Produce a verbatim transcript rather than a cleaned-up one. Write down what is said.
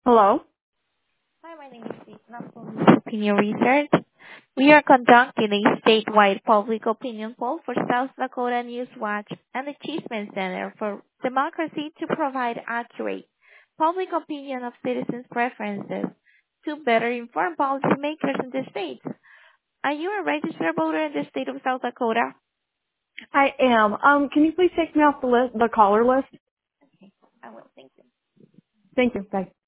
Hello? Hi, my name is Lisa from Opinion Research. We are conducting a statewide public opinion poll for South Dakota News Watch and the Cheeseman Center for Democracy to provide accurate public opinion of citizens' preferences to better inform policymakers in the state. Are you a registered voter in the state of South Dakota? I am. Um, can you please take me off the list, the caller list? I will. Thank you. Thank you. Bye.